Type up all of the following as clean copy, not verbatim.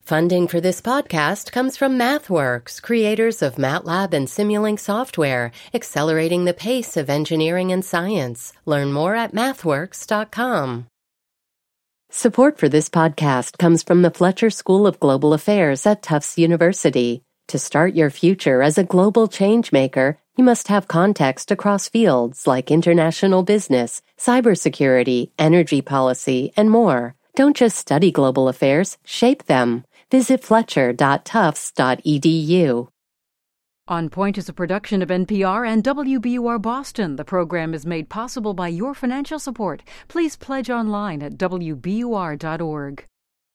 Funding for this podcast comes from MathWorks, creators of MATLAB and Simulink software, accelerating the pace of engineering and science. Learn more at mathworks.com. Support for this podcast comes from the Fletcher School of Global Affairs at Tufts University. To start your future as a global changemaker, you must have context across fields like international business, cybersecurity, energy policy, and more. Don't just study global affairs, shape them. Visit fletcher.tufts.edu. On Point is a production of NPR and WBUR Boston. The program is made possible by your financial support. Please pledge online at WBUR.org.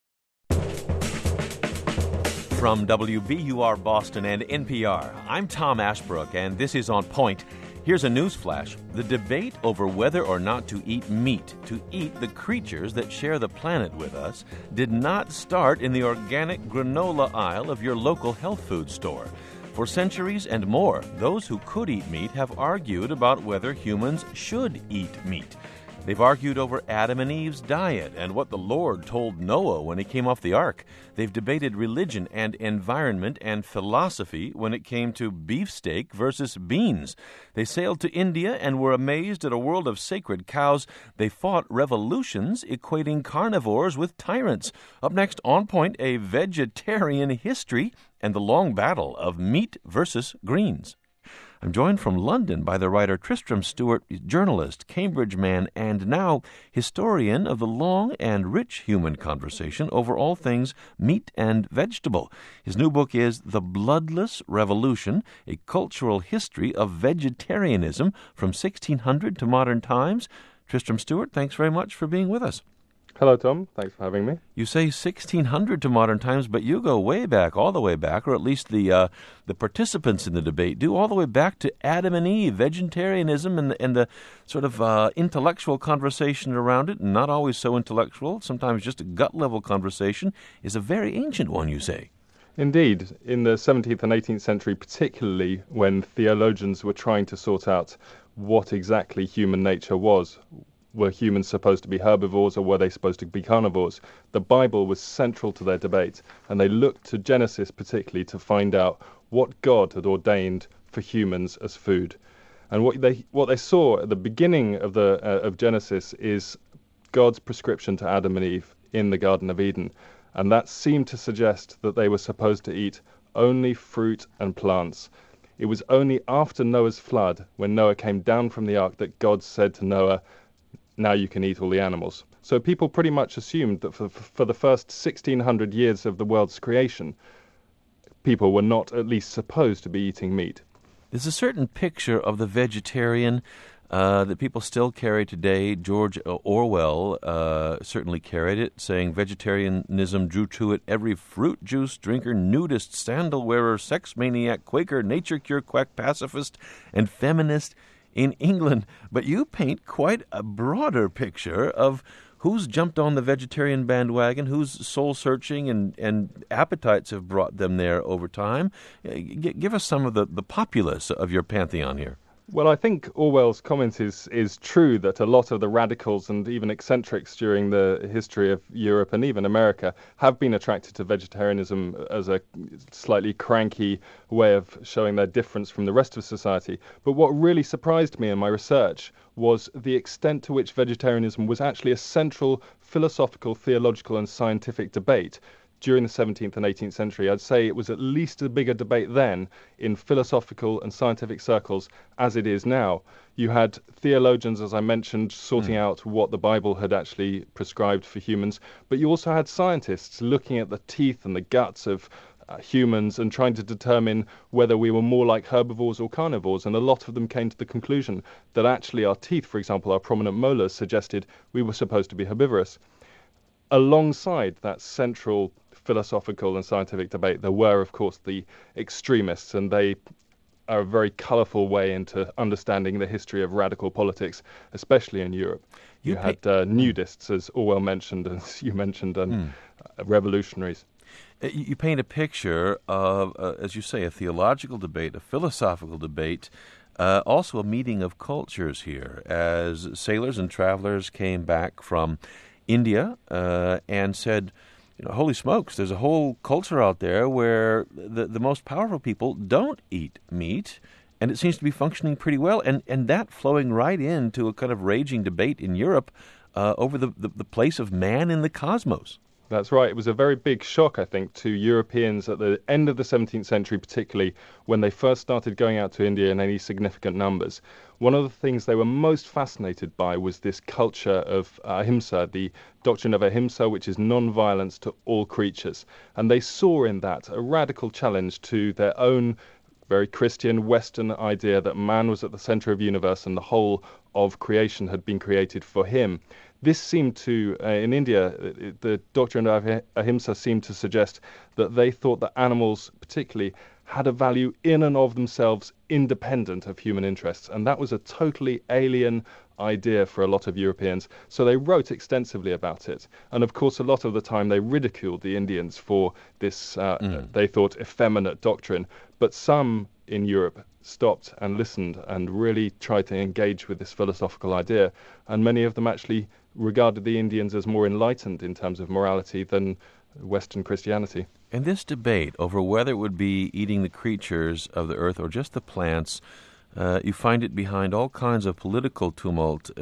From WBUR Boston and NPR, I'm Tom Ashbrook, and this is On Point. Here's a news flash. The debate over whether or not to eat meat, to eat the creatures that share the planet with us, did not start in the organic granola aisle of your local health food store. For centuries and more, those who could eat meat have argued about whether humans should eat meat. They've argued over Adam and Eve's diet and what the Lord told Noah when he came off the ark. They've debated religion and environment and philosophy when it came to beefsteak versus beans. They sailed to India and were amazed at a world of sacred cows. They fought revolutions equating carnivores with tyrants. Up next, On Point, a vegetarian history and the long battle of meat versus greens. I'm joined from London by the writer Tristram Stuart, journalist, Cambridge man, and now historian of the long and rich human conversation over all things meat and vegetable. His new book is The Bloodless Revolution, a cultural history of vegetarianism from 1600 to modern times. Tristram Stuart, thanks very much for being with us. Hello, Tom. Thanks for having me. You say 1600 to modern times, but you go way back, all the way back, or at least the participants in the debate do, all the way back to Adam and Eve, vegetarianism, and the sort of intellectual conversation around it, not always so intellectual, sometimes just a gut-level conversation, is a very ancient one, you say. Indeed. In the 17th and 18th century, particularly when theologians were trying to sort out what exactly human nature was. Were humans supposed to be herbivores or were they supposed to be carnivores? The Bible was central to their debate, and they looked to Genesis particularly to find out what God had ordained for humans as food. And what they saw at the beginning of Genesis is God's prescription to Adam and Eve in the Garden of Eden, and that seemed to suggest that they were supposed to eat only fruit and plants. It was only after Noah's flood, when Noah came down from the ark, that God said to Noah, now you can eat all the animals. So people pretty much assumed that for the first 1600 years of the world's creation, people were not at least supposed to be eating meat. There's a certain picture of the vegetarian that people still carry today. George Orwell certainly carried it, saying vegetarianism drew to it every fruit juice drinker, nudist, sandal wearer, sex maniac, Quaker, nature cure quack, pacifist, and feminist in England. But you paint quite a broader picture of who's jumped on the vegetarian bandwagon, who's soul-searching, and appetites have brought them there over time. Give us some of the populace of your pantheon here. Well, I think Orwell's comment is true, that a lot of the radicals and even eccentrics during the history of Europe and even America have been attracted to vegetarianism as a slightly cranky way of showing their difference from the rest of society. But what really surprised me in my research was the extent to which vegetarianism was actually a central philosophical, theological and scientific debate during the 17th and 18th century. I'd say it was at least a bigger debate then in philosophical and scientific circles as it is now. You had theologians, as I mentioned, sorting out what the Bible had actually prescribed for humans, but you also had scientists looking at the teeth and the guts of humans and trying to determine whether we were more like herbivores or carnivores, and a lot of them came to the conclusion that actually our teeth, for example, our prominent molars, suggested we were supposed to be herbivorous. Alongside that central philosophical and scientific debate, there were, of course, the extremists, and they are a very colourful way into understanding the history of radical politics, especially in Europe. You had nudists, as Orwell mentioned, as you mentioned, and revolutionaries. You paint a picture of, as you say, a theological debate, a philosophical debate, also a meeting of cultures here, as sailors and travelers came back from India and said, holy smokes, there's a whole culture out there where the most powerful people don't eat meat, and it seems to be functioning pretty well, and that flowing right into a kind of raging debate in Europe over the place of man in the cosmos. That's right. It was a very big shock, I think, to Europeans at the end of the 17th century, particularly when they first started going out to India in any significant numbers. One of the things they were most fascinated by was this culture of ahimsa, the doctrine of ahimsa, which is non-violence to all creatures. And they saw in that a radical challenge to their own very Christian Western idea that man was at the center of the universe and the whole of creation had been created for him. This seemed to, in India, the doctrine of ahimsa seemed to suggest that they thought that animals, particularly, had a value in and of themselves independent of human interests. And that was a totally alien idea for a lot of Europeans. So they wrote extensively about it. And of course, a lot of the time they ridiculed the Indians for this, they thought, effeminate doctrine. But some in Europe stopped and listened and really tried to engage with this philosophical idea. And many of them actually regarded the Indians as more enlightened in terms of morality than Western Christianity. And this debate over whether it would be eating the creatures of the earth or just the plants, you find it behind all kinds of political tumult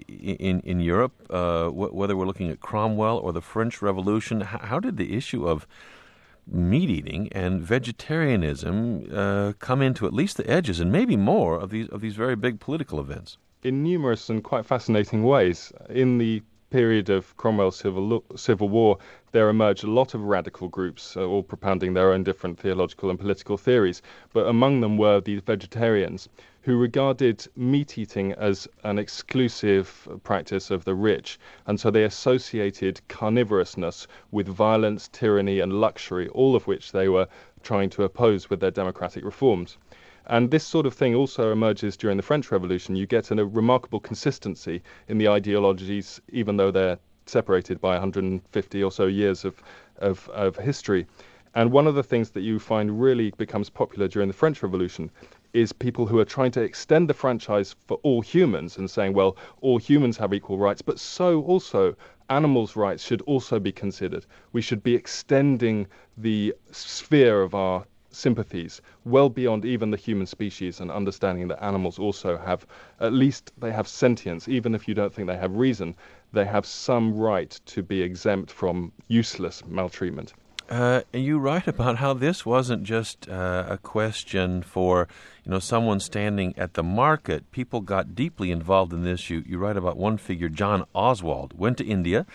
in Europe, whether we're looking at Cromwell or the French Revolution. How did the issue of meat eating and vegetarianism come into at least the edges and maybe more of these very big political events? In numerous and quite fascinating ways. In the period of Cromwell's civil war, there emerged a lot of radical groups, all propounding their own different theological and political theories. But among them were the vegetarians, who regarded meat eating as an exclusive practice of the rich. And so they associated carnivorousness with violence, tyranny, and luxury, all of which they were trying to oppose with their democratic reforms. And this sort of thing also emerges during the French Revolution. You get a remarkable consistency in the ideologies, even though they're separated by 150 or so years of history. And one of the things that you find really becomes popular during the French Revolution is people who are trying to extend the franchise for all humans and saying, well, all humans have equal rights, but so also animals' rights should also be considered. We should be extending the sphere of our sympathies well beyond even the human species, and understanding that animals also have, at least they have sentience, even if you don't think they have reason, they have some right to be exempt from useless maltreatment. And you write about how this wasn't just a question for someone standing at the market. People got deeply involved in this. You write about one figure, John Oswald, went to India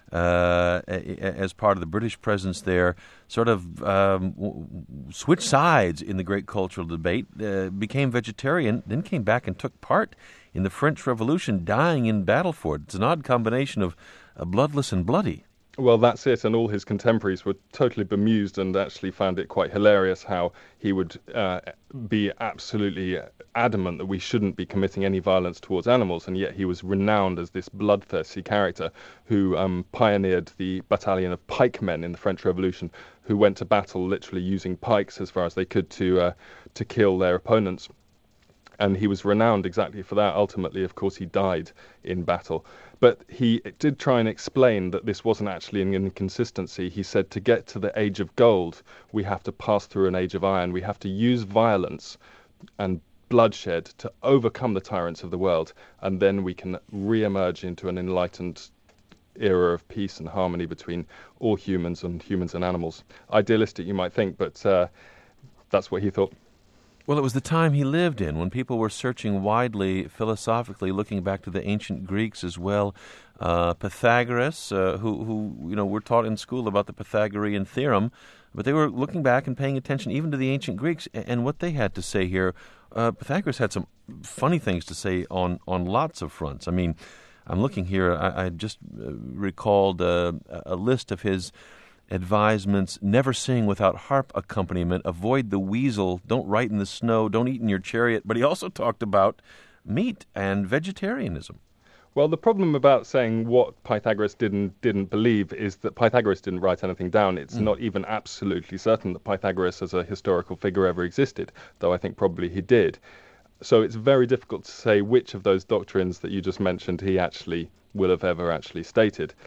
as part of the British presence there, sort of switched sides in the great cultural debate, became vegetarian, then came back and took part in the French Revolution, dying in battle for it. It's an odd combination of bloodless and bloody. Well, that's it, and all his contemporaries were totally bemused and actually found it quite hilarious how he would be absolutely adamant that we shouldn't be committing any violence towards animals, and yet he was renowned as this bloodthirsty character who pioneered the battalion of pikemen in the French Revolution, who went to battle literally using pikes as far as they could to kill their opponents. And he was renowned exactly for that. Ultimately, of course, he died in battle. But he did try and explain that this wasn't actually an inconsistency. He said to get to the age of gold, we have to pass through an age of iron. We have to use violence and bloodshed to overcome the tyrants of the world, and then we can re-emerge into an enlightened era of peace and harmony between all humans and animals. Idealistic, you might think, but that's what he thought. Well, it was the time he lived in, when people were searching widely, philosophically, looking back to the ancient Greeks as well. Pythagoras, who we're taught in school about the Pythagorean theorem, but they were looking back and paying attention even to the ancient Greeks and what they had to say here. Pythagoras had some funny things to say on lots of fronts. I mean, I'm looking here, I just recalled a list of his advisements: never sing without harp accompaniment, avoid the weasel, don't write in the snow, don't eat in your chariot. But he also talked about meat and vegetarianism. Well, the problem about saying what Pythagoras didn't believe is that Pythagoras didn't write anything down. It's not even absolutely certain that Pythagoras as a historical figure ever existed, though I think probably he did. So it's very difficult to say which of those doctrines that you just mentioned he actually will have ever actually stated.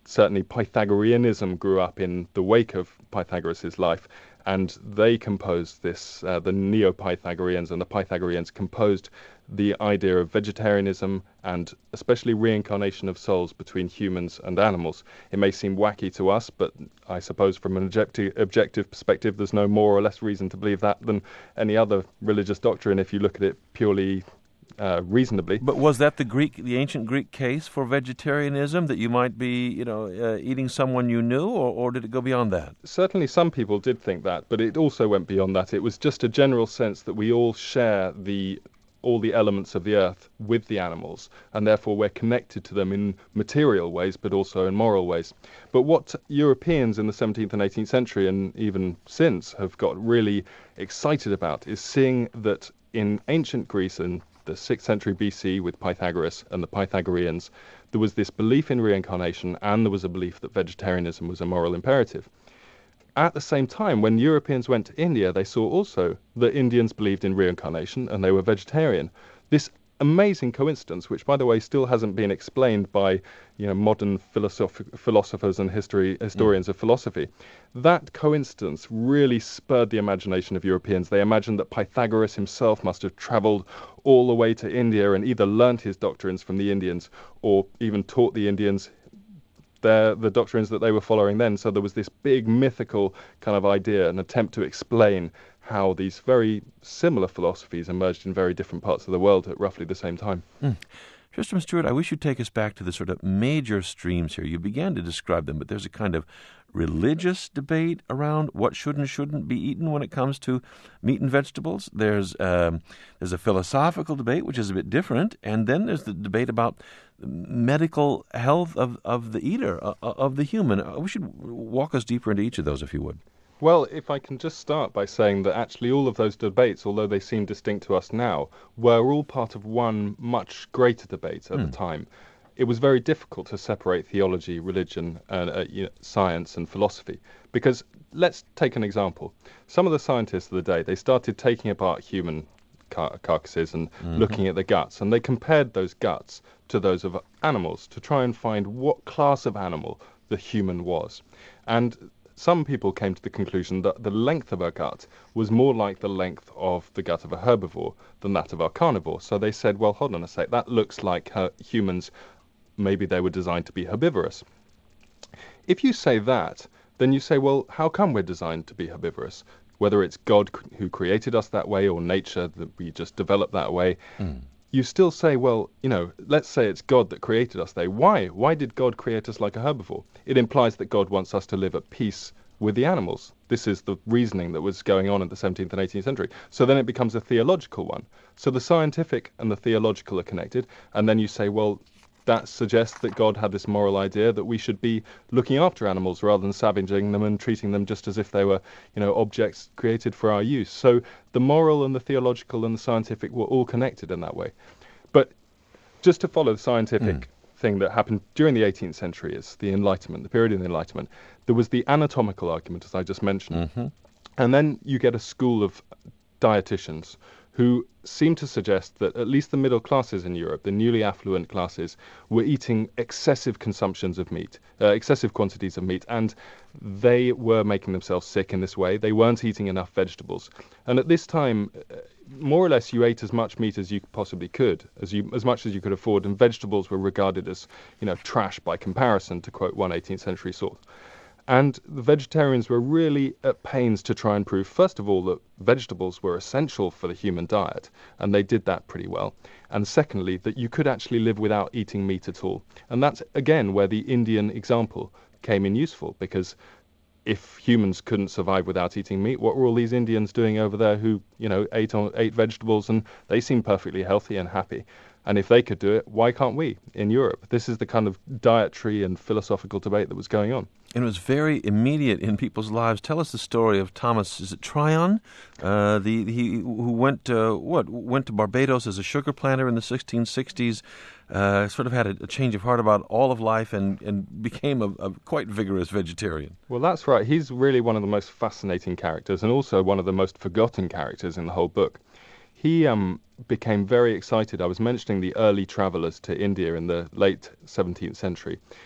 certainly Pythagoreanism grew up in the wake of Pythagoras' life, and they composed this, the Neo-Pythagoreans and the Pythagoreans composed the idea of vegetarianism and especially reincarnation of souls between humans and animals. It may seem wacky to us, but I suppose from an objective perspective, there's no more or less reason to believe that than any other religious doctrine if you look at it purely reasonably. But was that the ancient Greek case for vegetarianism, that you might be, eating someone you knew, or did it go beyond that? Certainly some people did think that, but it also went beyond that. It was just a general sense that we all share all the elements of the earth with the animals, and therefore we're connected to them in material ways, but also in moral ways. But what Europeans in the 17th and 18th century, and even since, have got really excited about is seeing that in ancient Greece and the 6th century BC with Pythagoras and the Pythagoreans, there was this belief in reincarnation, and there was a belief that vegetarianism was a moral imperative. At the same time, when Europeans went to India, they saw also that Indians believed in reincarnation and they were vegetarian. This amazing coincidence, which by the way still hasn't been explained by modern philosophers and historians of philosophy, that coincidence really spurred the imagination of Europeans. They imagined that Pythagoras himself must have travelled all the way to India and either learnt his doctrines from the Indians or even taught the Indians the doctrines that they were following then. So there was this big mythical kind of idea, an attempt to explain how these very similar philosophies emerged in very different parts of the world at roughly the same time. Tristram Stuart, I wish you'd take us back to the sort of major streams here. You began to describe them, but there's a kind of religious debate around what should and shouldn't be eaten when it comes to meat and vegetables. There's a philosophical debate, which is a bit different, and then there's the debate about medical health of the eater, of the human. We should walk us deeper into each of those, if you would. Well, if I can just start by saying that actually all of those debates, although they seem distinct to us now, were all part of one much greater debate at the time. It was very difficult to separate theology, religion, and science and philosophy. Because let's take an example. Some of the scientists of the day, they started taking apart human carcasses and looking at the guts, and they compared those guts to those of animals to try and find what class of animal the human was. And some people came to the conclusion that the length of a gut was more like the length of the gut of a herbivore than that of a carnivore. So they said, well, hold on a sec, that looks like humans, maybe they were designed to be herbivorous. If you say that, then you say, well, how come we're designed to be herbivorous? Whether it's God who created us that way or nature that we just developed that way, you still say, well, let's say it's God that created us there. Why? Why did God create us like a herbivore? It implies that God wants us to live at peace with the animals. This is the reasoning that was going on in the 17th and 18th century. So then it becomes a theological one. So the scientific and the theological are connected, and then you say, well, that suggests that God had this moral idea that we should be looking after animals rather than savaging them and treating them just as if they were, objects created for our use. So the moral and the theological and the scientific were all connected in that way. But just to follow the scientific thing that happened during the 18th century is the Enlightenment, the period of the Enlightenment. There was the anatomical argument, as I just mentioned. And then you get a school of dietitians who seem to suggest that at least the middle classes in Europe, the newly affluent classes, were eating excessive consumptions of meat, excessive quantities of meat, and they were making themselves sick in this way. They weren't eating enough vegetables. And at this time, more or less, you ate as much meat as you possibly could, as much as you could afford, and vegetables were regarded as, trash by comparison, to quote one 18th century source. And the vegetarians were really at pains to try and prove, first of all, that vegetables were essential for the human diet, and they did that pretty well. And secondly, that you could actually live without eating meat at all. And that's, again, where the Indian example came in useful, because if humans couldn't survive without eating meat, what were all these Indians doing over there who, ate vegetables, and they seemed perfectly healthy and happy? And if they could do it, why can't we in Europe? This is the kind of dietary and philosophical debate that was going on. And it was very immediate in people's lives. Tell us the story of Thomas, is it Tryon? Who went to Barbados as a sugar planter in the 1660s, sort of had a change of heart about all of life and became a quite vigorous vegetarian. Well, that's right. He's really one of the most fascinating characters and also one of the most forgotten characters in the whole book. He became very excited. I was mentioning the early travelers to India in the late 17th century.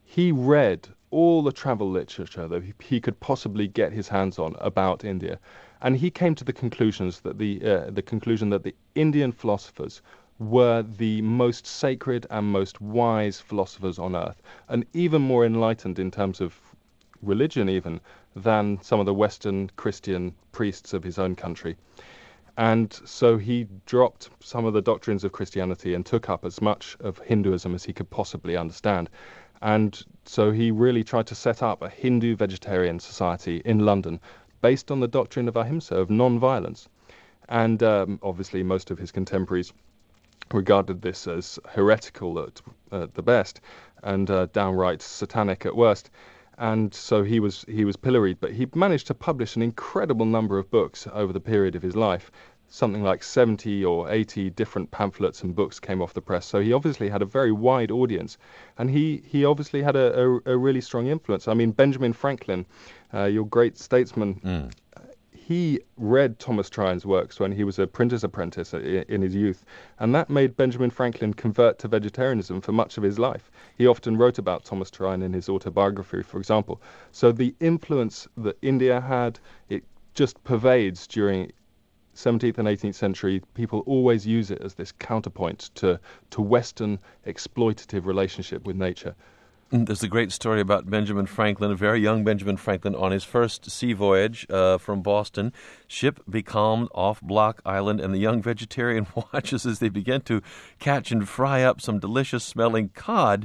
he read all the travel literature that he could possibly get his hands on about India, and he came to the conclusions that the conclusion that the Indian philosophers were the most sacred and most wise philosophers on earth, and even more enlightened in terms of religion even than some of the Western Christian priests of his own country. And so he dropped some of the doctrines of Christianity and took up as much of Hinduism as he could possibly understand. And so he really tried to set up a Hindu vegetarian society in London based on the doctrine of ahimsa, of non-violence. And obviously most of his contemporaries regarded this as heretical at the best and downright satanic at worst. And so he was pilloried, but he managed to publish an incredible number of books over the period of his life. Something like 70 or 80 different pamphlets and books came off the press. So he obviously had a very wide audience, and he obviously had a really strong influence. I mean, Benjamin Franklin, your great statesman, he read Thomas Tryan's works when he was a printer's apprentice in his youth, and that made Benjamin Franklin convert to vegetarianism for much of his life. He often wrote about Thomas Tryan in his autobiography, for example. So the influence that India had, it just pervades during 17th and 18th century. People always use it as this counterpoint to Western exploitative relationship with nature. There's a great story about Benjamin Franklin, a very young Benjamin Franklin, on his first sea voyage from Boston. Ship becalmed off Block Island, and the young vegetarian watches as they begin to catch and fry up some delicious-smelling cod.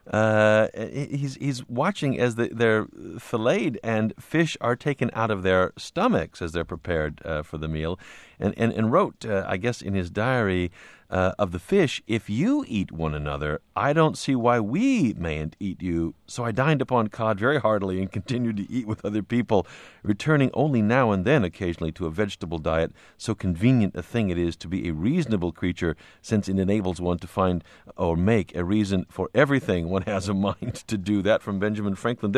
He's watching as they're filleted and fish are taken out of their stomachs as they're prepared for the meal, and wrote, I guess, in his diary of the fish, "If you eat one another, I don't see why we mayn't eat you." So I dined upon cod very heartily and continued to eat with other people, returning only now and then occasionally to a vegetable diet. So convenient a thing it is to be a reasonable creature, since it enables one to find or make a reason for everything one has a mind to do. That from Benjamin Franklin.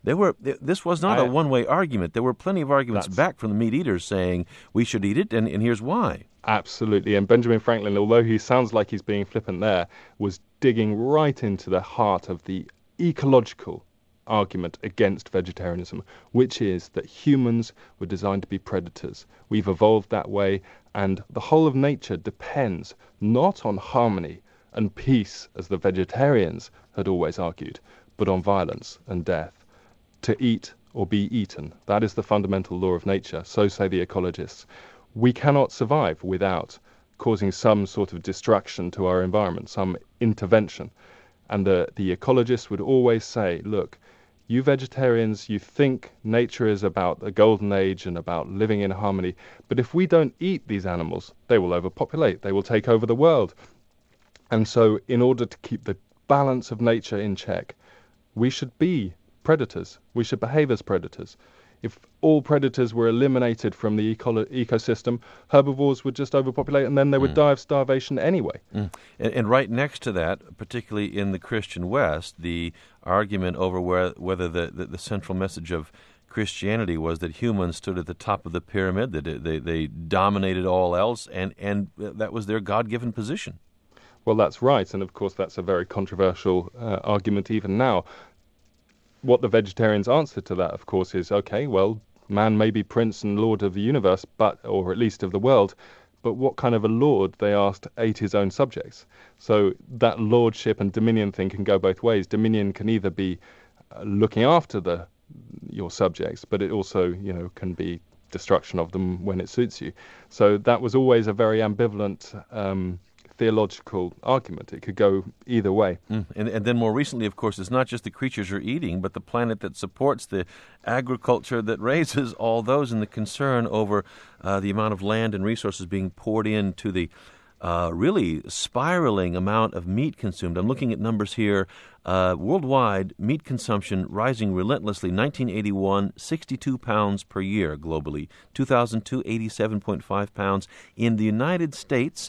This was not a one-way argument. There were plenty of arguments back from the meat eaters saying we should eat it, and here's why. Absolutely. And Benjamin Franklin, although he sounds like he's being flippant there, was digging right into the heart of the ecological argument against vegetarianism, which is that humans were designed to be predators. We've evolved that way, and the whole of nature depends not on harmony and peace, as the vegetarians had always argued, but on violence and death. To eat or be eaten, that is the fundamental law of nature, so say the ecologists. We cannot survive without causing some sort of destruction to our environment, some intervention. And the ecologists would always say, look, you vegetarians, you think nature is about a golden age and about living in harmony, but if we don't eat these animals, they will overpopulate, they will take over the world. And so in order to keep the balance of nature in check, we should be predators, we should behave as predators. If all predators were eliminated from the ecosystem, herbivores would just overpopulate, and then they would die of starvation anyway. And right next to that, particularly in the Christian West, the argument over whether the central message of Christianity was that humans stood at the top of the pyramid, that they dominated all else, and that was their God-given position. Well, that's right, and of course that's a very controversial argument even now. What the vegetarians' answer to that, of course, is, okay, well, man may be prince and lord of the universe, or at least of the world, but what kind of a lord, they asked, ate his own subjects? So that lordship and dominion thing can go both ways. Dominion can either be looking after your subjects, but it also, can be destruction of them when it suits you. So that was always a very ambivalent theological argument. It could go either way. And then more recently, of course, it's not just the creatures you're eating, but the planet that supports the agriculture that raises all those, and the concern over the amount of land and resources being poured into the really spiraling amount of meat consumed. I'm looking at numbers here. Worldwide, meat consumption rising relentlessly. 1981, 62 pounds per year globally. 2002, 87.5 pounds. In the United States,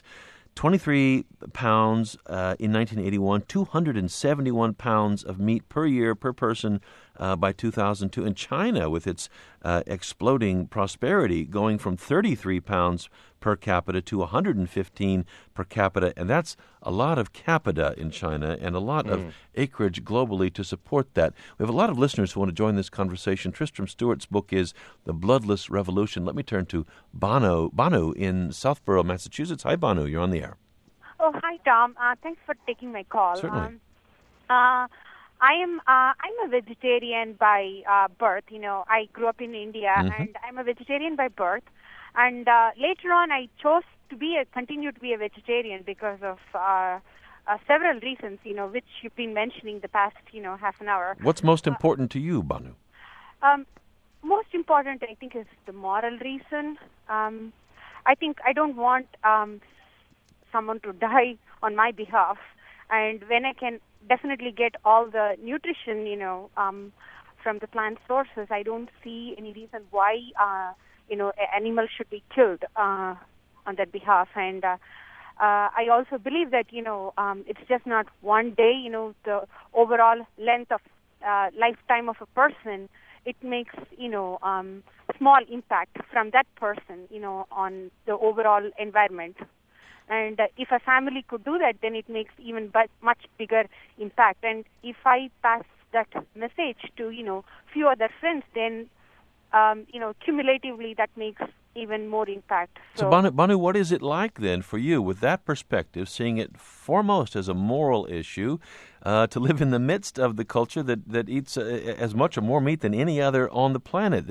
23 pounds in 1981, 271 pounds of meat per year per person by 2002. And China, with its exploding prosperity, going from 33 pounds per capita to 115 per capita, and that's a lot of capita in China and a lot of acreage globally to support that. We have a lot of listeners who want to join this conversation. Tristram Stewart's book is The Bloodless Revolution. Let me turn to Banu in Southborough, Massachusetts. Hi, Banu. You're on the air. Oh, hi, Tom. Thanks for taking my call. Certainly. I'm a vegetarian by birth. You know, I grew up in India, and I'm a vegetarian by birth. And later on, I chose to continue to be a vegetarian because of several reasons, you know, which you've been mentioning the past, half an hour. What's most important to you, Banu? Most important, I think, is the moral reason. I think I don't want someone to die on my behalf. And when I can definitely get all the nutrition, from the plant sources, I don't see any reason why, an animal should be killed on that behalf. And I also believe that, it's just not one day, the overall length of lifetime of a person, it makes, small impact from that person, on the overall environment. And if a family could do that, then it makes even much bigger impact. And if I pass that message to, few other friends, then, cumulatively that makes even more impact. So Banu, what is it like then for you with that perspective, seeing it foremost as a moral issue, to live in the midst of the culture that eats as much or more meat than any other on the planet,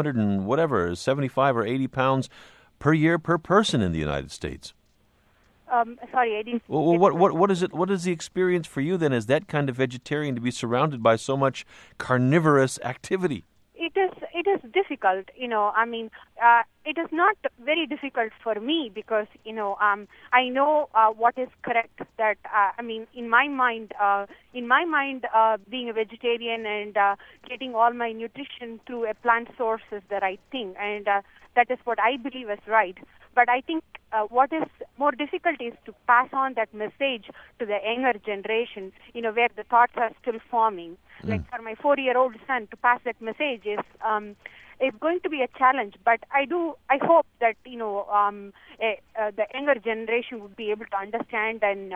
75 or 80 pounds per year per person in the United States? Sorry, I didn't. Well, what is it? What is the experience for you then, as that kind of vegetarian, to be surrounded by so much carnivorous activity? It is difficult, it is not very difficult for me because, I know what is correct. That in my mind, being a vegetarian and getting all my nutrition through a plant source is the right thing, and that is what I believe is right. But I think what is more difficult is to pass on that message to the younger generation, where the thoughts are still forming. Like for my 4-year-old son, to pass that message is going to be a challenge. But I hope that, the younger generation would be able to understand and,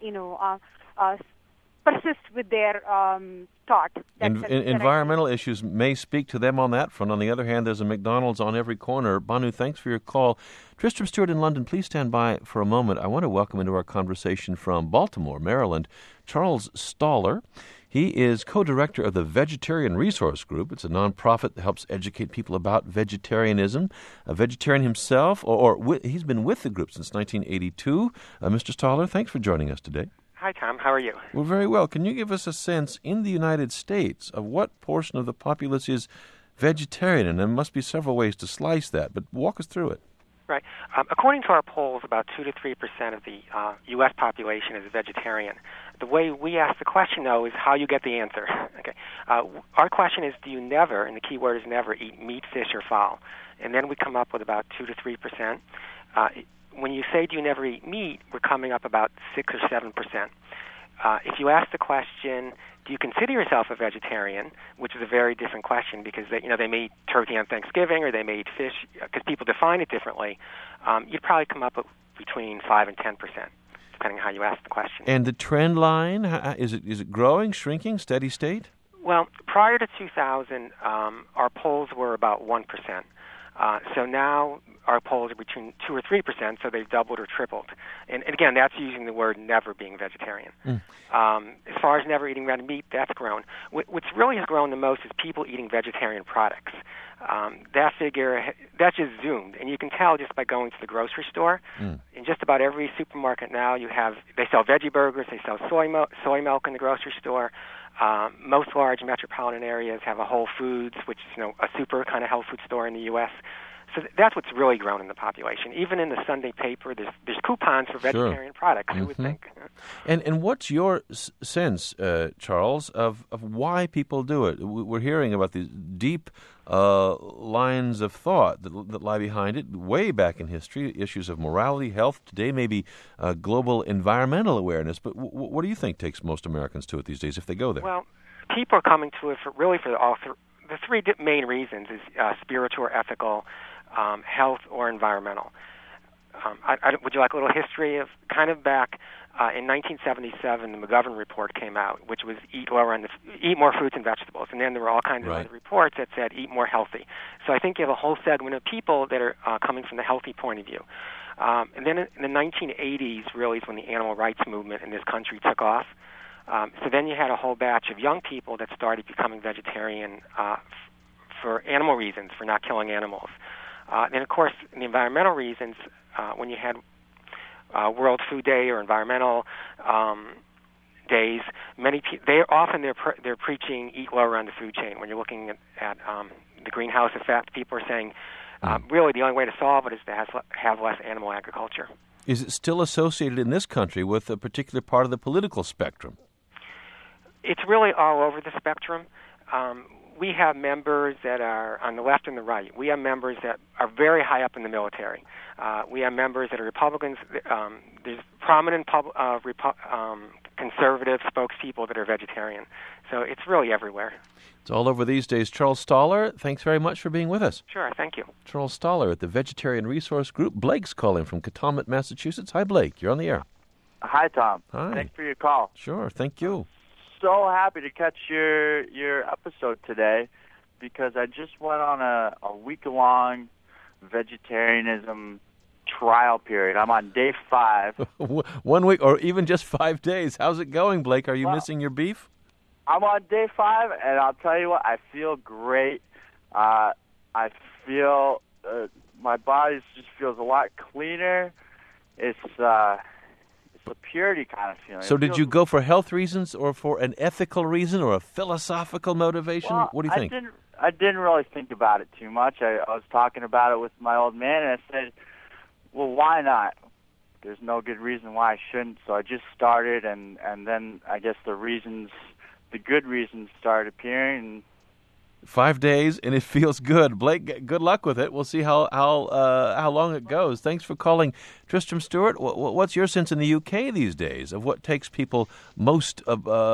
persist with their thought. Environmental issues may speak to them on that front. On the other hand, there's a McDonald's on every corner. Banu, thanks for your call. Tristram Stewart in London, please stand by for a moment. I want to welcome into our conversation from Baltimore, Maryland, Charles Stoller. He is co-director of the Vegetarian Resource Group. It's a nonprofit that helps educate people about vegetarianism. A vegetarian himself, he's been with the group since 1982. Mr. Stoller, thanks for joining us today. Hi, Tom. How are you? Well, very well. Can you give us a sense in the United States of what portion of the populace is vegetarian? And there must be several ways to slice that, but walk us through it. Right. According to our polls, about 2 to 3% of the U.S. population is vegetarian. The way we ask the question, though, is how you get the answer. Okay. Our question is, do you never, and the key word is never, eat meat, fish, or fowl? And then we come up with about 2 to 3%. When you say, do you never eat meat, we're coming up about 6 or 7%. If you ask the question, do you consider yourself a vegetarian, which is a very different question because they may eat turkey on Thanksgiving or they may eat fish because people define it differently, you'd probably come up with between 5 and 10%, depending on how you ask the question. And the trend line, is it growing, shrinking, steady state? Well, prior to 2000, our polls were about 1%. So now our polls are between 2 or 3%, so they've doubled or tripled. And again, that's using the word never being vegetarian. As far as never eating red meat, that's grown. What's really has grown the most is people eating vegetarian products. That figure, that just zoomed. And you can tell just by going to the grocery store. In just about every supermarket now, they sell veggie burgers, they sell soy milk in the grocery store. Most large metropolitan areas have a Whole Foods, which is a super kind of health food store in the U.S. So that's what's really grown in the population. Even in the Sunday paper, there's coupons for vegetarian products. Who would think? And what's your sense, Charles, of why people do it? We're hearing about these deep lines of thought that lie behind it, way back in history, issues of morality, health. Today, maybe global environmental awareness. But what do you think takes most Americans to it these days if they go there? Well, people are coming to it for the three main reasons: is spiritual, ethical, health, or environmental. Would you like a little history of kind of back in 1977? The McGovern report came out, which was eat more fruits and vegetables, and then there were all kinds of other reports that said eat more healthy. So I think you have a whole segment of people that are coming from the healthy point of view. And then in the 1980s, really, is when the animal rights movement in this country took off. So then you had a whole batch of young people that started becoming vegetarian for animal reasons, for not killing animals. And of course, in the environmental reasons, when you had World Food Day or environmental days, they're preaching eat lower on the food chain. When you're looking at the greenhouse effect, people are saying really the only way to solve it is to have less animal agriculture. Is it still associated in this country with a particular part of the political spectrum? It's really all over the spectrum. We have members that are on the left and the right. We have members that are very high up in the military. We have members that are Republicans. There's prominent conservative spokespeople that are vegetarian. So it's really everywhere. It's all over these days. Charles Stoller, thanks very much for being with us. Sure, thank you. Charles Stoller at the Vegetarian Resource Group. Blake's calling from Katomet, Massachusetts. Hi, Blake. You're on the air. Hi, Tom. Hi. Thanks for your call. Sure, thank you. So happy to catch your episode today because I just went on a week-long vegetarianism trial period. I'm on day 5. 1 week or even just 5 days. How's it going, Blake? Are you missing your beef? I'm on day 5, and I'll tell you what, I feel great. I feel my body just feels a lot cleaner. It's a purity kind of feeling. So did you go for health reasons or for an ethical reason or a philosophical motivation? Well, what do you think? I didn't really think about it too much. I was talking about it with my old man, and I said, well, why not? There's no good reason why I shouldn't. So I just started, and then I guess the good reasons started appearing. 5 days, and it feels good. Blake, good luck with it. We'll see how long it goes. Thanks for calling. Tristram Stewart, what's your sense in the UK these days of what takes people most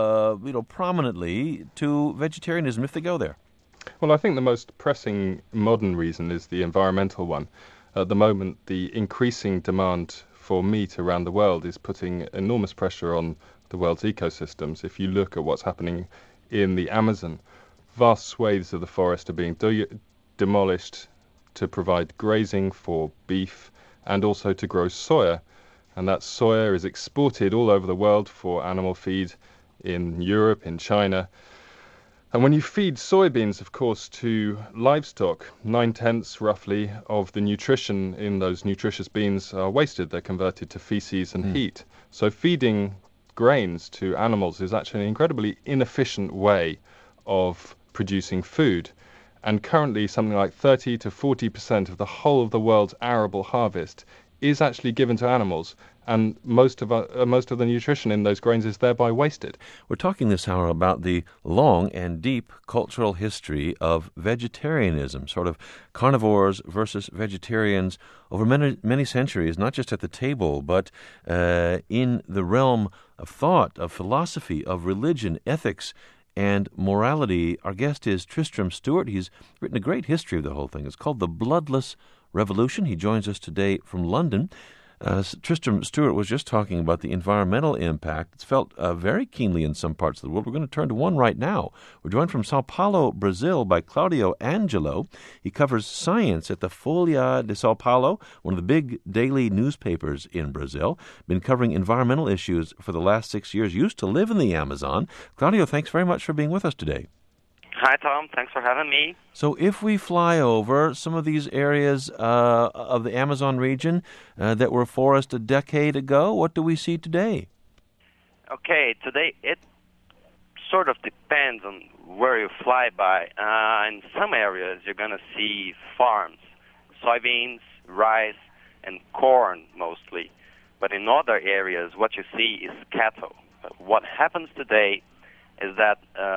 prominently to vegetarianism if they go there? Well, I think the most pressing modern reason is the environmental one. At the moment, the increasing demand for meat around the world is putting enormous pressure on the world's ecosystems. If you look at what's happening in the Amazon, vast swathes of the forest are being demolished to provide grazing for beef and also to grow soya. And that soya is exported all over the world for animal feed in Europe, in China. And when you feed soybeans, of course, to livestock, 9/10 roughly of the nutrition in those nutritious beans are wasted. They're converted to feces and heat. So feeding grains to animals is actually an incredibly inefficient way of producing food. And currently something like 30 to 40% of the whole of the world's arable harvest is actually given to animals, and most of the nutrition in those grains is thereby wasted. We're talking this hour about the long and deep cultural history of vegetarianism, sort of carnivores versus vegetarians over many centuries, not just at the table, but in the realm of thought, of philosophy, of religion, ethics, and morality. Our guest is Tristram Stewart. He's written a great history of the whole thing. It's called The Bloodless Revolution. He joins us today from London. Tristram Stewart was just talking about the environmental impact. It's felt very keenly in some parts of the world. We're going to turn to one right now. We're joined from Sao Paulo, Brazil, by Claudio Angelo. He covers science at the Folha de Sao Paulo, one of the big daily newspapers in Brazil. Been covering environmental issues for the last 6 years. Used to live in the Amazon. Claudio, thanks very much for being with us today. Hi, Tom. Thanks for having me. So if we fly over some of these areas of the Amazon region that were forest a decade ago, what do we see today? Okay, today it sort of depends on where you fly by. In some areas, you're going to see farms, soybeans, rice, and corn mostly. But in other areas, what you see is cattle. What happens today is that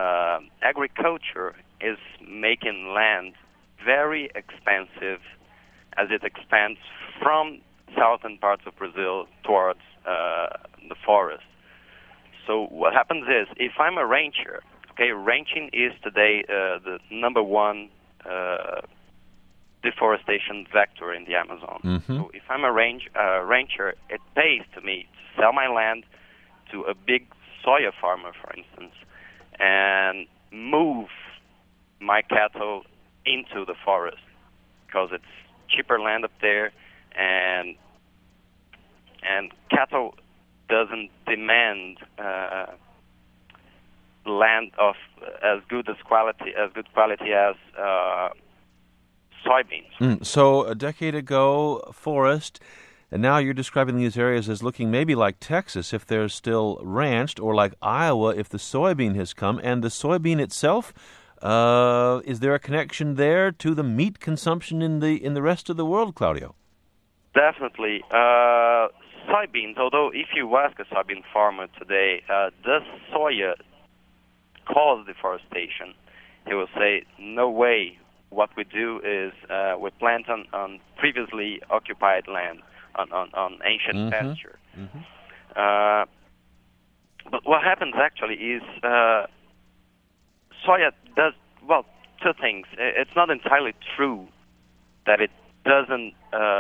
agriculture is making land very expensive as it expands from southern parts of Brazil towards the forest. So what happens is, if I'm a rancher, Okay, ranching is today the number one deforestation vector in the Amazon. Mm-hmm. So if I'm a rancher, it pays to me to sell my land to a big soya farmer, for instance, and move my cattle into the forest because it's cheaper land up there, and cattle doesn't demand land of as good quality as soybeans. So a decade ago, forest, and now you're describing these areas as looking maybe like Texas if they're still ranched, or like Iowa if the soybean has come. And the soybean itself, is there a connection there to the meat consumption in the rest of the world, Claudio? Definitely. Soybeans, although if you ask a soybean farmer today, does soya cause deforestation? He will say, no way. What we do is we plant on previously occupied land, on ancient pasture. Mm-hmm. But what happens actually is soya does, well, two things. It's not entirely true that it doesn't,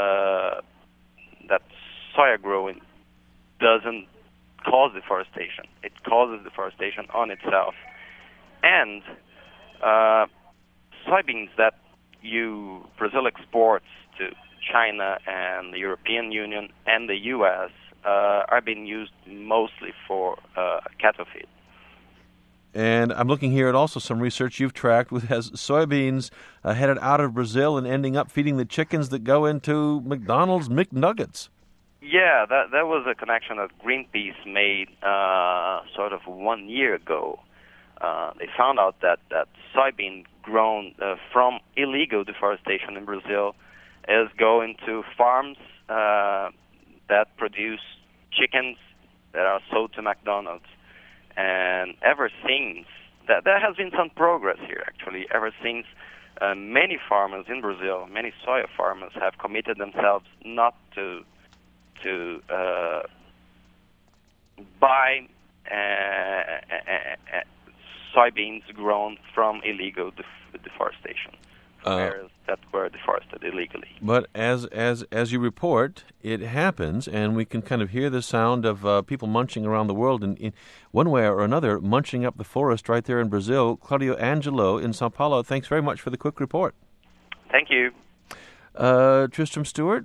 that soya growing doesn't cause deforestation. It causes deforestation on itself. And soybeans that Brazil exports to China and the European Union and the U.S. Are being used mostly for cattle feed. And I'm looking here at also some research you've tracked with has soybeans headed out of Brazil and ending up feeding the chickens that go into McDonald's McNuggets. Yeah, that was a connection that Greenpeace made sort of 1 year ago. They found out that soybean grown from illegal deforestation in Brazil is going to farms that produce chickens that are sold to McDonald's. And ever since, there has been some progress here, actually. Ever since, many farmers in Brazil, many soya farmers, have committed themselves not to buy soybeans grown from illegal deforestation, areas that were deforested illegally. But as you report, it happens, and we can kind of hear the sound of people munching around the world, and in one way or another, munching up the forest right there in Brazil. Claudio Angelo in Sao Paulo, thanks very much for the quick report. Thank you. Tristram Stewart,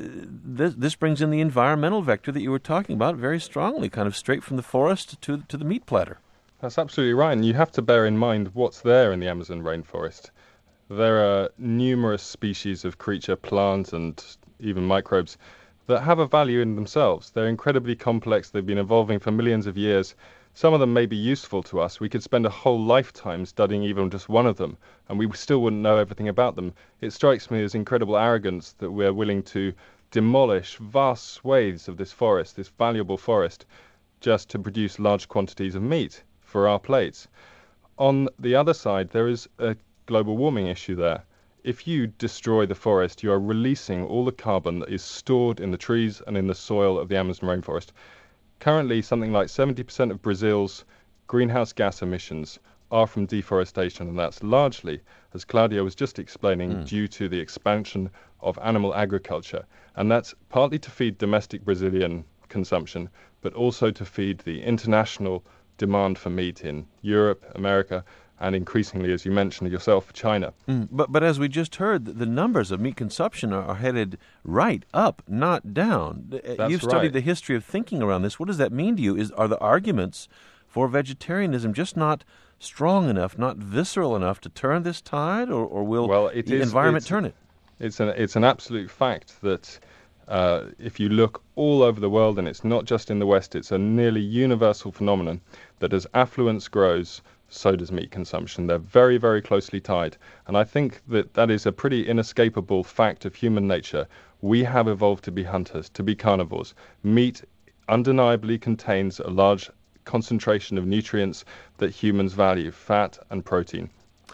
this brings in the environmental vector that you were talking about very strongly, kind of straight from the forest to the meat platter. That's absolutely right, and you have to bear in mind what's there in the Amazon rainforest. There are numerous species of creature, plants, and even microbes that have a value in themselves. They're incredibly complex. They've been evolving for millions of years. Some of them may be useful to us. We could spend a whole lifetime studying even just one of them, and we still wouldn't know everything about them. It strikes me as incredible arrogance that we're willing to demolish vast swathes of this forest, this valuable forest, just to produce large quantities of meat for our plates. On the other side, there is a global warming issue there. If you destroy the forest, you are releasing all the carbon that is stored in the trees and in the soil of the Amazon rainforest. Currently, something like 70% of Brazil's greenhouse gas emissions are from deforestation, and that's largely, as Claudio was just explaining, due to the expansion of animal agriculture. And that's partly to feed domestic Brazilian consumption, but also to feed the international demand for meat in Europe, America, and increasingly, as you mentioned yourself, China. But as we just heard, the numbers of meat consumption are headed right up, not down. You've studied the history of thinking around this. What does that mean to you? Are the arguments for vegetarianism just not strong enough, not visceral enough to turn this tide, or will the environment turn it? It's an absolute fact that if you look all over the world, and it's not just in the West, it's a nearly universal phenomenon that as affluence grows, so does meat consumption. They're very, very closely tied. And I think that is a pretty inescapable fact of human nature. We have evolved to be hunters, to be carnivores. Meat undeniably contains a large concentration of nutrients that humans value, fat and protein.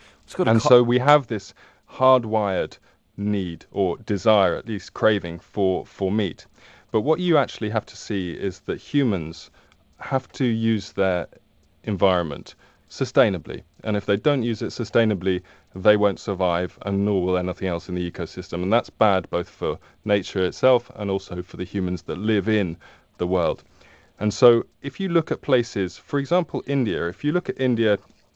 So we have this hardwired need, or desire, at least craving, for meat. But what you actually have to see is that humans have to use their environment sustainably. And if they don't use it sustainably, they won't survive, and nor will anything else in the ecosystem. And that's bad both for nature itself and also for the humans that live in the world. And so if you look at places, for example, India, if you look at India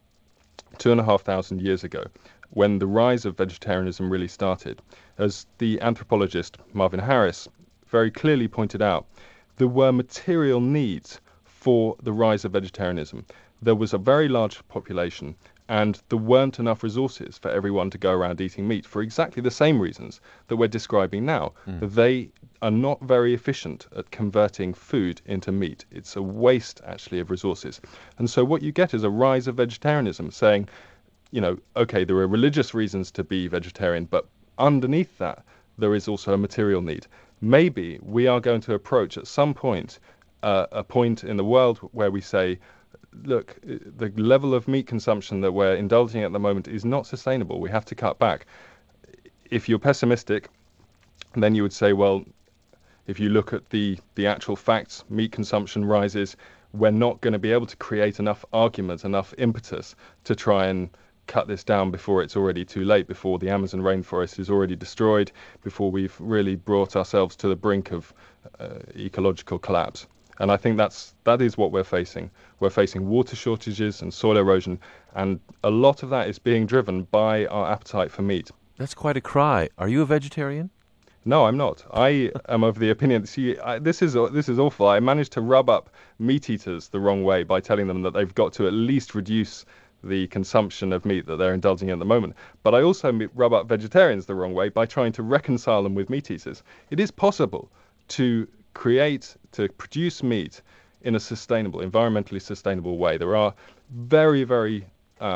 2,500 years ago, when the rise of vegetarianism really started, as the anthropologist Marvin Harris very clearly pointed out, there were material needs for the rise of vegetarianism. There was a very large population, and there weren't enough resources for everyone to go around eating meat for exactly the same reasons that we're describing now. They are not very efficient at converting food into meat. It's a waste, actually, of resources. And so what you get is a rise of vegetarianism, saying, you know, okay, there are religious reasons to be vegetarian, but underneath that, there is also a material need. Maybe we are going to approach at some point a point in the world where we say, look, the level of meat consumption that we're indulging at the moment is not sustainable. We have to cut back. If you're pessimistic, then you would say, well, if you look at the actual facts, meat consumption rises. We're not going to be able to create enough arguments, enough impetus to try and cut this down before it's already too late, before the Amazon rainforest is already destroyed, before we've really brought ourselves to the brink of ecological collapse. And I think that is what we're facing. We're facing water shortages and soil erosion, and a lot of that is being driven by our appetite for meat. That's quite a cry. Are you a vegetarian? No, I'm not. I am of the opinion. See, this is awful. I managed to rub up meat eaters the wrong way by telling them that they've got to at least reduce the consumption of meat that they're indulging in at the moment. But I also rub up vegetarians the wrong way by trying to reconcile them with meat eaters. It is possible to produce meat in a sustainable, environmentally sustainable way. There are very, very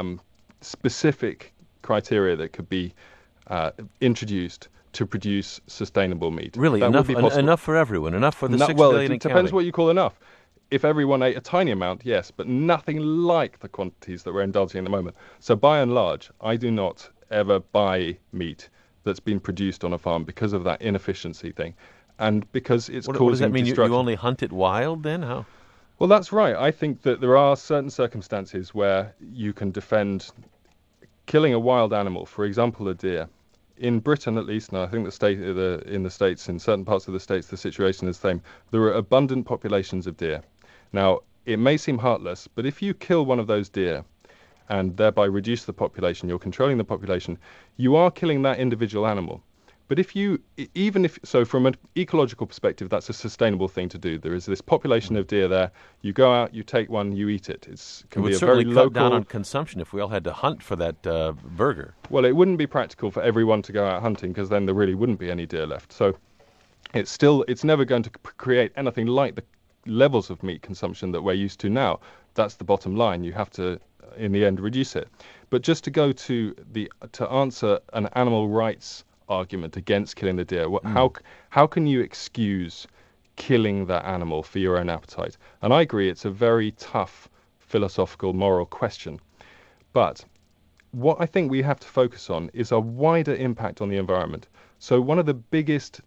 specific criteria that could be introduced to produce sustainable meat. Really, enough for everyone, enough for the 6 well, billion it and depends counting. what you call enough. If everyone ate a tiny amount, yes, but nothing like the quantities that we're indulging in at the moment. So by and large, I do not ever buy meat that's been produced on a farm because of that inefficiency thing. And because it's causing what does that mean? You destruction. only hunt it wild then? How? Well, that's right. I think that there are certain circumstances where you can defend killing a wild animal, for example, a deer. In Britain, at least, and I think in the States, in certain parts of the States, the situation is the same. There are abundant populations of deer. Now, it may seem heartless, but if you kill one of those deer and thereby reduce the population, you're controlling the population, you are killing that individual animal. But so from an ecological perspective, that's a sustainable thing to do. There is this population of deer there. You go out, you take one, you eat it. It would certainly cut down on consumption if we all had to hunt for that burger. Well, it wouldn't be practical for everyone to go out hunting because then there really wouldn't be any deer left. So it's never going to create anything like the levels of meat consumption that we're used to now. That's the bottom line. You have to, in the end, reduce it. But just to go to answer an animal rights argument against killing the deer, how can you excuse killing that animal for your own appetite? And I agree, it's a very tough philosophical, moral question. But what I think we have to focus on is a wider impact on the environment. So one of the biggest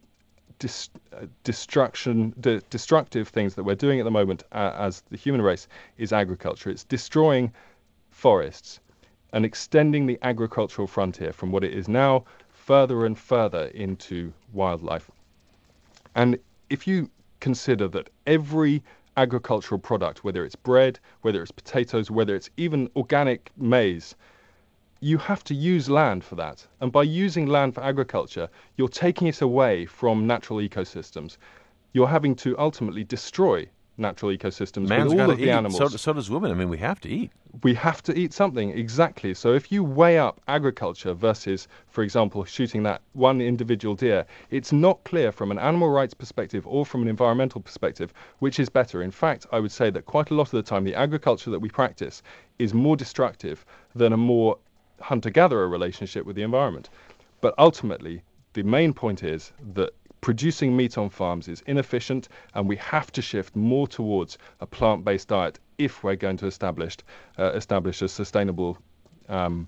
destructive things that we're doing at the moment as the human race is agriculture. It's destroying forests and extending the agricultural frontier from what it is now further and further into wildlife. And if you consider that every agricultural product, whether it's bread, whether it's potatoes, whether it's even organic maize, you have to use land for that. And by using land for agriculture, you're taking it away from natural ecosystems. You're having to ultimately destroy natural ecosystems with all of the animals. So does women. I mean, we have to eat. We have to eat something, exactly. So if you weigh up agriculture versus, for example, shooting that one individual deer, it's not clear from an animal rights perspective or from an environmental perspective which is better. In fact, I would say that quite a lot of the time the agriculture that we practice is more destructive than a more hunter-gatherer relationship with the environment. But ultimately, the main point is that producing meat on farms is inefficient, and we have to shift more towards a plant-based diet if we're going to establish a sustainable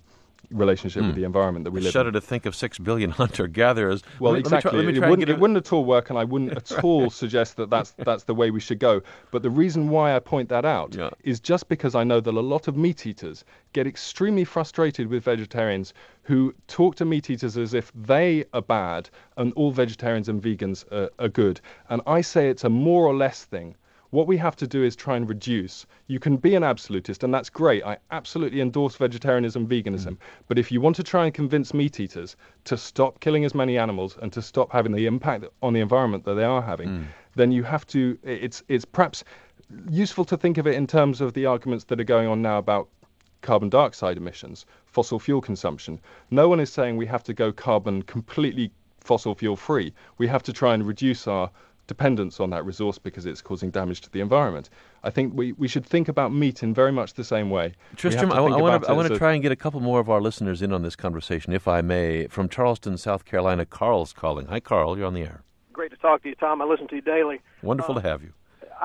relationship with the environment that we live in. Shudder to think of 6 billion hunter-gatherers. Well, exactly. It wouldn't at all work, and I wouldn't at all suggest that that's the way we should go. But the reason why I point that out is just because I know that a lot of meat eaters get extremely frustrated with vegetarians who talk to meat eaters as if they are bad and all vegetarians and vegans are good. And I say it's a more or less thing. What we have to do is try and reduce. You can be an absolutist, and that's great. I absolutely endorse vegetarianism, veganism. But if you want to try and convince meat eaters to stop killing as many animals and to stop having the impact on the environment that they are having, then you have to. It's perhaps useful to think of it in terms of the arguments that are going on now about carbon dioxide emissions, fossil fuel consumption. No one is saying we have to go carbon completely fossil fuel free. We have to try and reduce our dependence on that resource because it's causing damage to the environment. I think we should think about meat in very much the same way. Tristram, I want to try and get a couple more of our listeners in on this conversation, if I may. From Charleston, South Carolina, Carl's calling. Hi, Carl. You're on the air. Great to talk to you, Tom. I listen to you daily. Wonderful to have you.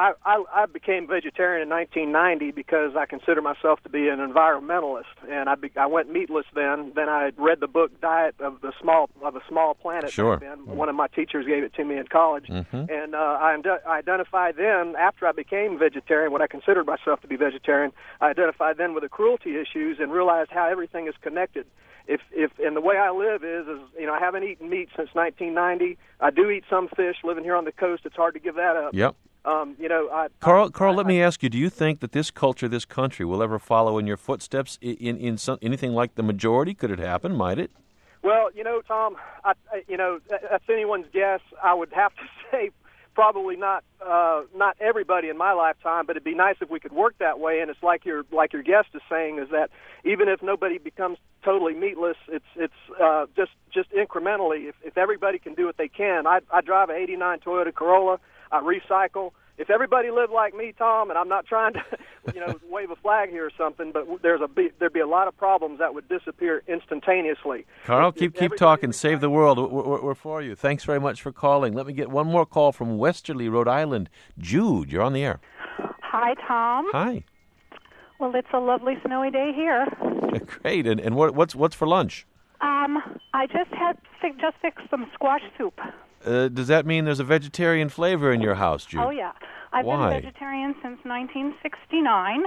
I became vegetarian in 1990 because I consider myself to be an environmentalist, and I went meatless then. Then I read the book Diet of a Small Planet. Sure. One of my teachers gave it to me in college, and I identified then, after I became vegetarian, what I considered myself to be vegetarian, I identified then with the cruelty issues and realized how everything is connected. If and the way I live is I haven't eaten meat since 1990. I do eat some fish. Living here on the coast, it's hard to give that up. Yep. Carl, let me ask you, do you think that this culture, this country, will ever follow in your footsteps in anything like the majority? Could it happen? Might it? Well, Tom, that's anyone's guess. I would have to say probably not everybody in my lifetime, but it'd be nice if we could work that way. And it's like your guest is saying, is that even if nobody becomes totally meatless, it's just incrementally. If everybody can do what they can, I drive a '89 Toyota Corolla. I recycle. If everybody lived like me, Tom, and I'm not trying to, wave a flag here or something, but there'd be a lot of problems that would disappear instantaneously. Carl, keep talking. Save the world. We're for you. Thanks very much for calling. Let me get one more call from Westerly, Rhode Island. Jude, you're on the air. Hi, Tom. Hi. Well, it's a lovely snowy day here. Great. And what's for lunch? I just fixed some squash soup. Does that mean there's a vegetarian flavor in your house, Jude? Oh, yeah. I've been a vegetarian since 1969.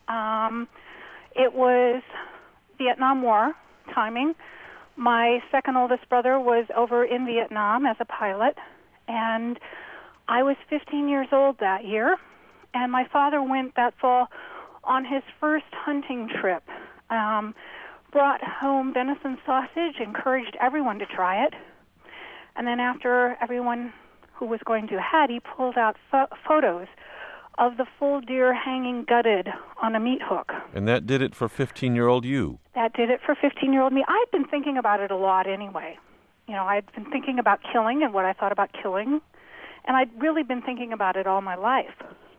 It was Vietnam War timing. My second oldest brother was over in Vietnam as a pilot, and I was 15 years old that year, and my father went that fall on his first hunting trip. Brought home venison sausage, encouraged everyone to try it. And then after everyone who was going to had, he pulled out photos of the full deer hanging gutted on a meat hook. And that did it for 15-year-old you? That did it for 15-year-old me. I'd been thinking about it a lot anyway. I'd been thinking about killing and what I thought about killing. And I'd really been thinking about it all my life.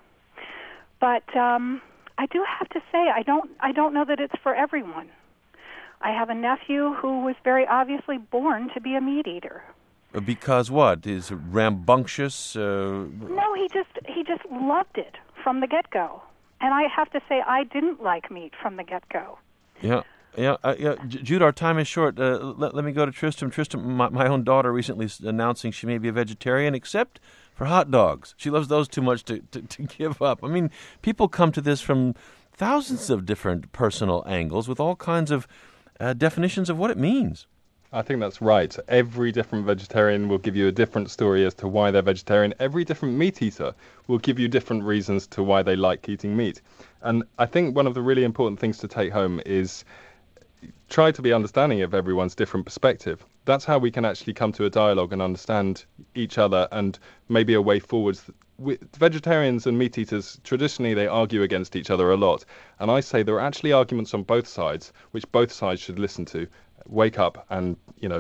But I do have to say, I don't know that it's for everyone. I have a nephew who was very obviously born to be a meat eater. Because what? Is it rambunctious? No, he just loved it from the get-go. And I have to say, I didn't like meat from the get-go. Yeah. Jude, our time is short. Let me go to Tristram. Tristram, my own daughter recently announcing she may be a vegetarian, except for hot dogs. She loves those too much to give up. I mean, people come to this from thousands of different personal angles with all kinds of definitions of what it means. I think that's right. Every different vegetarian will give you a different story as to why they're vegetarian. Every different meat eater will give you different reasons to why they like eating meat. And I think one of the really important things to take home is try to be understanding of everyone's different perspective. That's how we can actually come to a dialogue and understand each other and maybe a way forwards. Vegetarians and meat eaters, traditionally, they argue against each other a lot. And I say there are actually arguments on both sides, which both sides should listen to. Wake up and,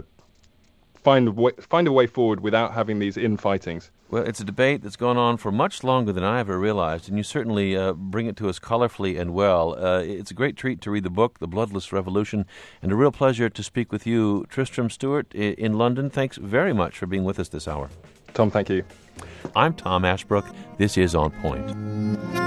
find a way forward without having these infightings. Well, it's a debate that's gone on for much longer than I ever realized, and you certainly bring it to us colorfully and well. It's a great treat to read the book, The Bloodless Revolution, and a real pleasure to speak with you, Tristram Stewart, in London. Thanks very much for being with us this hour. Tom, thank you. I'm Tom Ashbrook. This is On Point.